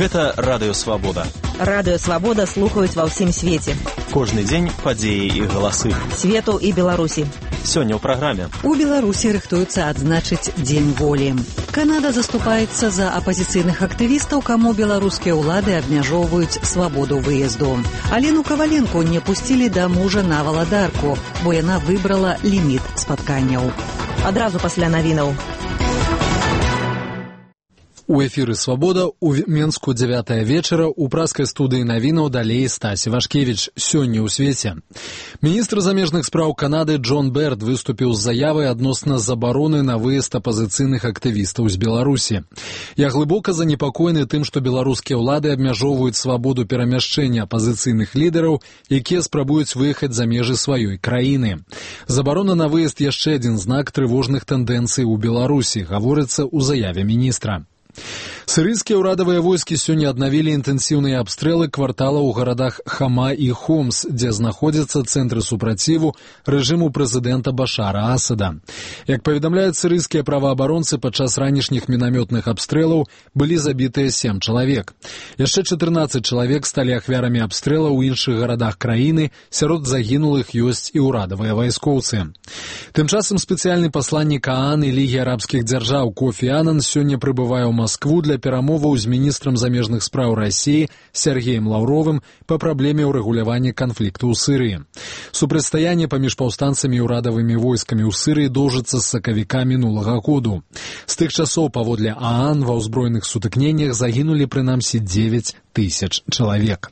Гэта Радыё Свабода. Радыё Свабода слухаюць ва ўсім свеце. Кожны дзень падзеі і галасы. Свету і Беларусі. Сёння ў праграме. У Беларусі рыхтуюцца адзначыць Дзень волі. Канада заступаецца за апазіцыйных актывістаў, каму беларускія ўлады абмяжоўваюць свабоду выезду. Алену Каваленку не пусцілі да мужа на валадарку, бо яна выбрала ліміт спатканняў. Адразу пасля навінаў. У эфіры «Свабода» у Менску 9 вечара у праскай студыі навінаў далей Стась Івашкевіч. Сёння ў свеце. Міністр замежных спраў Канады Джон Берд выступіў з заявай адносна забароны на выезд апазіцыйных актывістаў з Беларусі. Я глыбока занепакоены тым, што беларускія ўлады абмяжоўваюць свабоду перамяшчэння апазіцыйных лідараў, якія спрабуюць выехаць за межы сваёй краіны. Забарона на выезд яшчэ адзін знак трывожных тэндэнцый у Беларусі, гаворыцца ў заяве міністра. Сірыйскія ўрадавыя войскі сёння аднавілі інтэнсіўныя абстрэлы кварталаў у гарадах Хама і Хомс, дзе знаходзяцца цэнтры супраціву рэжыму прэзідэнта Башара Асада. Як паведамляюць сірыйскія праваабаронцы, падчас ранішніх мінамётных абстрэлаў былі забітыя 7 чалавек. Яшчэ 14 чалавек сталі ахвярамі абстрэла ў іншых гарадах краіны, сярод загінулых ёсць і ўрадавыя вайскоўцы. Тым часам спецыяльны пасланнік ААН і Лігі арабскіх дзяржаў Кофі Анан сёння прыбывае ў Маскву для перамоваў з міністрам замежных спраў Расіі Сергеем Лаўровым па праблеме ўрэгулявання канфлікту ў Сірыі. Супрацьстаянне паміж паўстанцамі і ўрадавымі войскамі ў Сірыі доўжыцца з сакавіка мінулага году. З тых часоў, паводле ААН, ва ўзброеных сутыкненнях загінулі прынамсі 9 тысяч чалавек.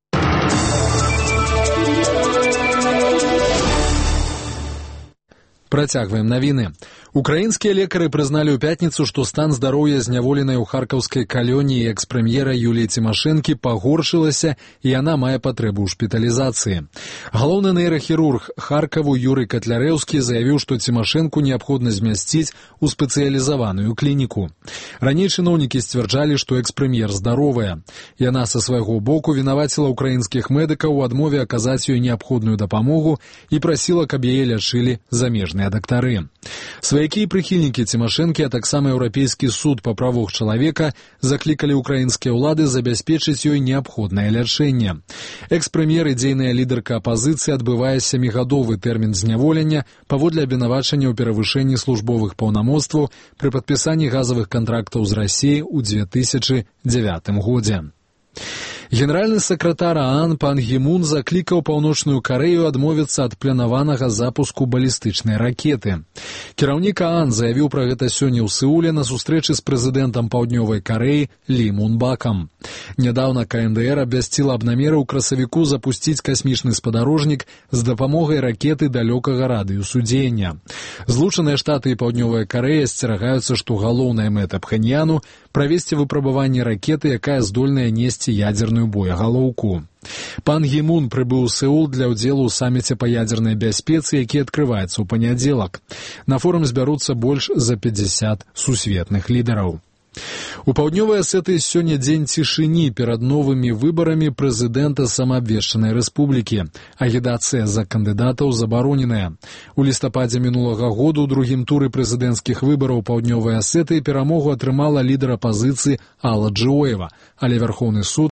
Працягваем навіны. Украінскія лекары прызналі ў пятніцу, што стан здароўя зняволенай у харкаўскай калоніі экс-прэм'ера Юліі Цімашэнкі пагоршылася, і яна мае патрэбу ў шпіталізацыі. Галоўны нейрахірург Харкаву Юрый Катлярэўскі заявіў, што Цімашэнку неабходна змясціць у спецыялізаваную клініку. Раней чыноўнікі сцвярджалі, што экс-прэм'ер здаровая. Яна са свайго боку вінаваціла ўкраінскіх медыкаў у адмове аказаць ёй неабходную дапамогу і прасіла, каб яе лячылі замежныя дактары. Сваякі і прыхільнікі Цімашэнкі, а таксама Еўрапейскі суд па правах чалавека заклікалі ўкраінскія ўлады забяспечыць ёй неабходнае лячэнне. Экс-прэм'ер і дзейная лідарка апазіцыі адбывае 7-гадовы тэрмін зняволення паводле абвінавачання ў перавышэнні службовых паўнамоцтваў пры падпісанні газавых кантрактаў з Расіяй у 2009 годзе. Генеральны сакратар ААН Пан Гі Мун заклікаў Паўночную Карэю адмовіцца ад планаванага запуску балістычнай ракеты. Кіраўнік ААН заявіў пра гэта сёння ў Сеуле на сустрэчы з прэзідэнтам Паўднёвай Карэі Лі Мун Бакам. Нядаўна КНДР абвясціла аб намеры ў красавіку запусціць касмічны спадарожнік з дапамогай ракеты далёкага радыусу дзеяння. Злучаныя Штаты і Паўднёвая Карэя асцерагаюцца, што галоўная мэта Пхэньяну – правесці выпрабаванне ракеты, якая здольная несці ядзерную боегалоўку. Пан Гі Мун прыбыў у Сеул для ўдзелу ў саміце па ядзернай бяспецы, які адкрываецца ў панядзелак. На форум збяруцца больш за 50 сусветных лідараў. У Паўднёвай Асетыі сёння дзень цішыні перад новымі выбарамі прэзідэнта самаабвешчанай рэспублікі. Агітацыя за кандыдатаў забароненая. У лістападзе мінулага году ў другім туры прэзідэнцкіх выбараў Паўднёвай Асетыі перамогу атрымала лідар апазіцыі Алла Джиоева, але Вярхоўны суд